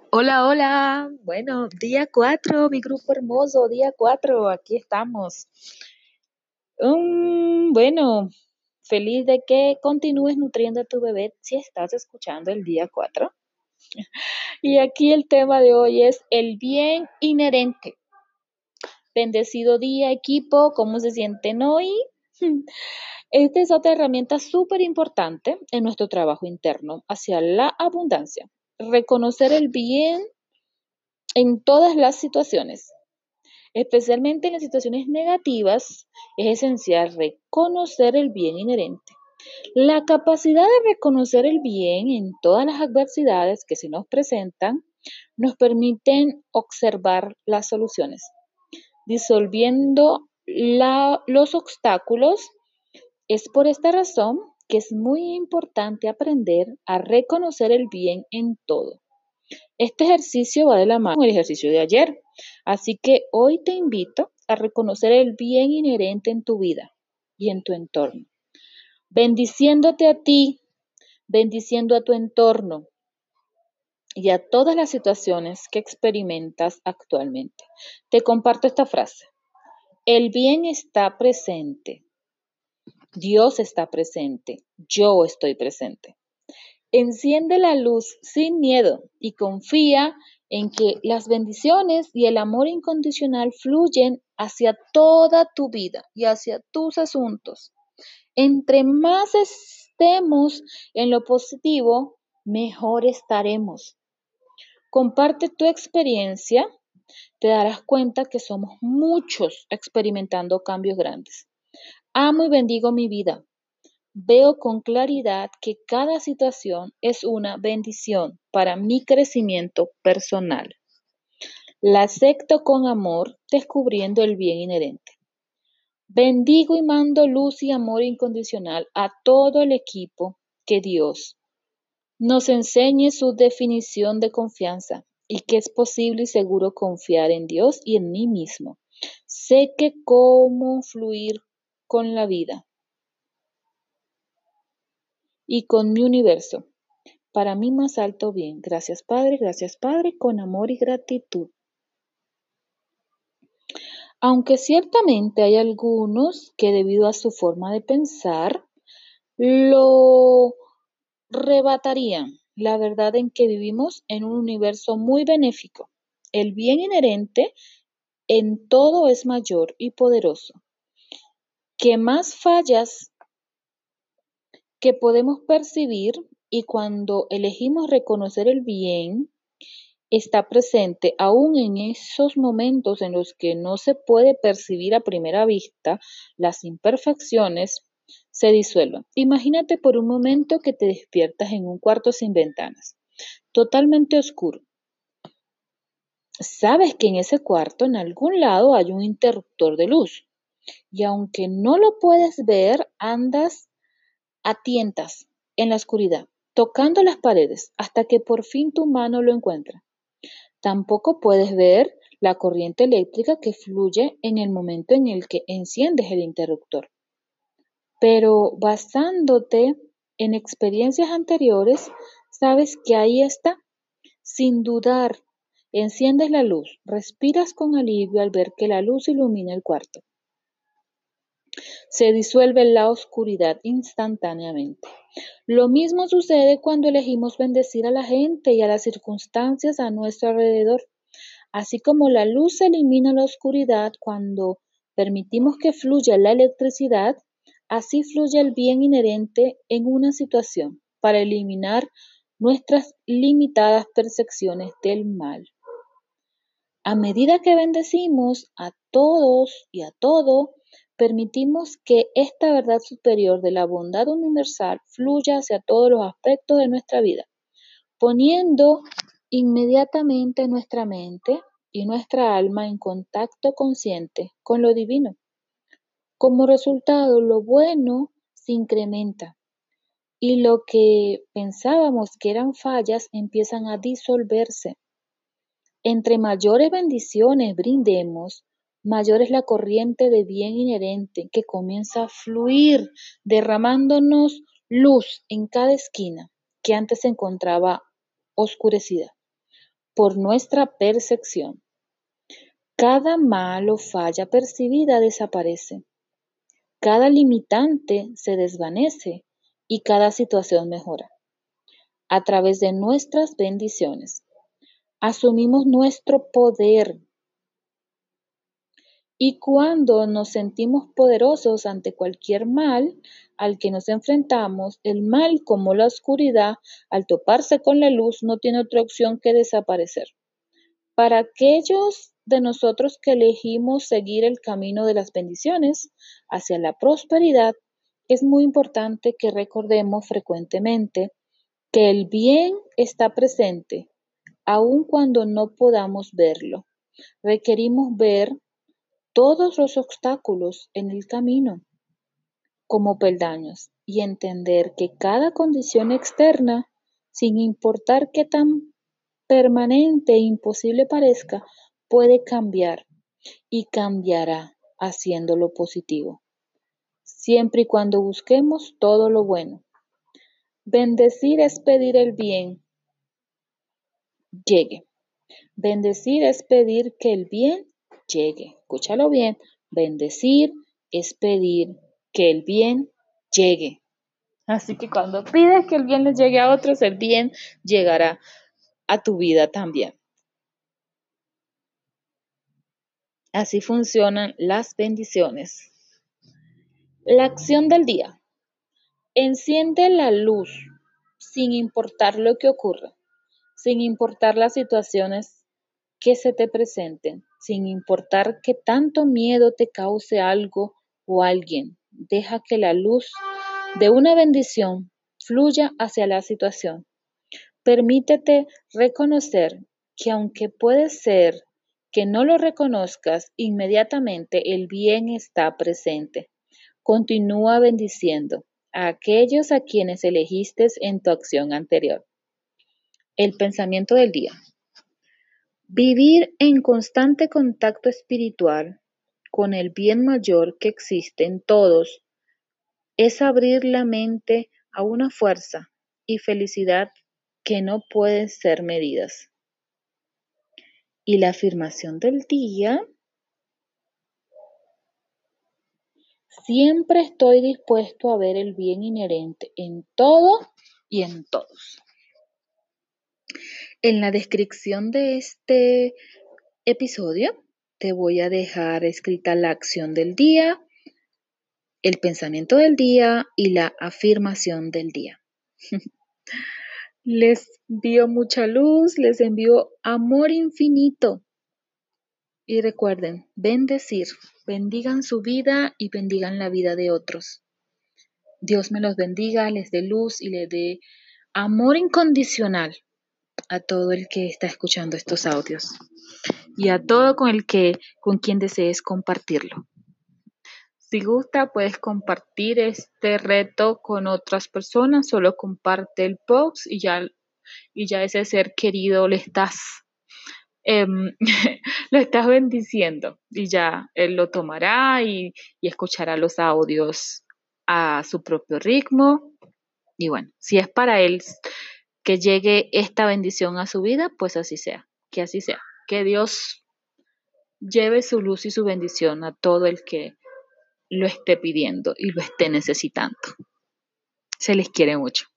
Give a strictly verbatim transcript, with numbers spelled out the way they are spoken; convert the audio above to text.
Hola, hola. Bueno, día cuatro, mi grupo hermoso, día cuatro, aquí estamos. Um, bueno, feliz de que continúes nutriendo a tu bebé si estás escuchando el día cuatro. Y aquí el tema de hoy es el bien inherente. Bendecido día, equipo, ¿cómo se sienten hoy? Esta es otra herramienta súper importante en nuestro trabajo interno hacia la abundancia. Reconocer el bien en todas las situaciones. Especialmente en las situaciones negativas, es esencial reconocer el bien inherente. La capacidad de reconocer el bien en todas las adversidades que se nos presentan nos permiten observar las soluciones, disolviendo la- los obstáculos. Es por esta razón que es muy importante aprender a reconocer el bien en todo. Este ejercicio va de la mano con el ejercicio de ayer, así que hoy te invito a reconocer el bien inherente en tu vida y en tu entorno, bendiciéndote a ti, bendiciendo a tu entorno y a todas las situaciones que experimentas actualmente. Te comparto esta frase. El bien está presente. Dios está presente. Yo estoy presente. Enciende la luz sin miedo y confía en que las bendiciones y el amor incondicional fluyen hacia toda tu vida y hacia tus asuntos. Entre más estemos en lo positivo, mejor estaremos. Comparte tu experiencia, te darás cuenta que somos muchos experimentando cambios grandes. Amo y bendigo mi vida. Veo con claridad que cada situación es una bendición para mi crecimiento personal. La acepto con amor, descubriendo el bien inherente. Bendigo y mando luz y amor incondicional a todo el equipo. Que Dios nos enseñe su definición de confianza y que es posible y seguro confiar en Dios y en mí mismo. Sé que cómo fluir con la vida y con mi universo. Para mí más alto bien. Gracias Padre, gracias Padre, con amor y gratitud. Aunque ciertamente hay algunos que debido a su forma de pensar lo rebatarían la verdad en que vivimos en un universo muy benéfico. El bien inherente en todo es mayor y poderoso. Que más fallas que podemos percibir y cuando elegimos reconocer el bien, está presente aún en esos momentos en los que no se puede percibir a primera vista, las imperfecciones se disuelven. Imagínate por un momento que te despiertas en un cuarto sin ventanas, totalmente oscuro. Sabes que en ese cuarto en algún lado hay un interruptor de luz y aunque no lo puedes ver, andas a tientas en la oscuridad, tocando las paredes hasta que por fin tu mano lo encuentra. Tampoco puedes ver la corriente eléctrica que fluye en el momento en el que enciendes el interruptor. Pero basándote en experiencias anteriores, sabes que ahí está, sin dudar. Enciendes la luz, respiras con alivio al ver que la luz ilumina el cuarto. Se disuelve la oscuridad instantáneamente. Lo mismo sucede cuando elegimos bendecir a la gente y a las circunstancias a nuestro alrededor. Así como la luz elimina la oscuridad cuando permitimos que fluya la electricidad, así fluye el bien inherente en una situación para eliminar nuestras limitadas percepciones del mal. A medida que bendecimos a todos y a todo, permitimos que esta verdad superior de la bondad universal fluya hacia todos los aspectos de nuestra vida, poniendo inmediatamente nuestra mente y nuestra alma en contacto consciente con lo divino. Como resultado, lo bueno se incrementa y lo que pensábamos que eran fallas empiezan a disolverse. Entre mayores bendiciones brindemos, mayor es la corriente de bien inherente que comienza a fluir, derramándonos luz en cada esquina que antes se encontraba oscurecida. por nuestra percepción. Cada mal o falla percibida desaparece. Cada limitante se desvanece y cada situación mejora. A través de nuestras bendiciones, asumimos nuestro poder. Y cuando nos sentimos poderosos ante cualquier mal al que nos enfrentamos, el mal, como la oscuridad, al toparse con la luz, no tiene otra opción que desaparecer. Para aquellos de nosotros que elegimos seguir el camino de las bendiciones hacia la prosperidad, es muy importante que recordemos frecuentemente que el bien está presente, aun cuando no podamos verlo. Requerimos ver todos los obstáculos en el camino como peldaños y entender que cada condición externa, sin importar qué tan permanente e imposible parezca, puede cambiar y cambiará haciéndolo positivo, siempre y cuando busquemos todo lo bueno. Bendecir es pedir el bien llegue. Bendecir es pedir que el bien llegue. Escúchalo bien. Bendecir es pedir que el bien llegue. Así que cuando pides que el bien les llegue a otros, el bien llegará a tu vida también. Así funcionan las bendiciones. La acción del día. Enciende la luz sin importar lo que ocurra, sin importar las situaciones que se te presenten, sin importar qué tanto miedo te cause algo o alguien. Deja que la luz de una bendición fluya hacia la situación. Permítete reconocer que aunque puede ser que no lo reconozcas inmediatamente, el bien está presente. Continúa bendiciendo a aquellos a quienes elegiste en tu acción anterior. El pensamiento del día. Vivir en constante contacto espiritual con el bien mayor que existe en todos es abrir la mente a una fuerza y felicidad que no pueden ser medidas. Y la afirmación del día. Siempre estoy dispuesto a ver el bien inherente en todo y en todos. En la descripción de este episodio te voy a dejar escrita la acción del día, el pensamiento del día y la afirmación del día. Les envío mucha luz, les envío amor infinito. Y recuerden, bendecir, bendigan su vida y bendigan la vida de otros. Dios me los bendiga, les dé luz y les dé amor incondicional a todo el que está escuchando estos audios y a todo con el que, con quien desees compartirlo. Si gusta, puedes compartir este reto con otras personas, solo comparte el post y ya, y ya ese ser querido le estás Eh, lo estás bendiciendo y ya él lo tomará y, y escuchará los audios a su propio ritmo. Y bueno, si es para él que llegue esta bendición a su vida, pues así sea, que así sea. Que Dios lleve su luz y su bendición a todo el que lo esté pidiendo y lo esté necesitando. Se les quiere mucho.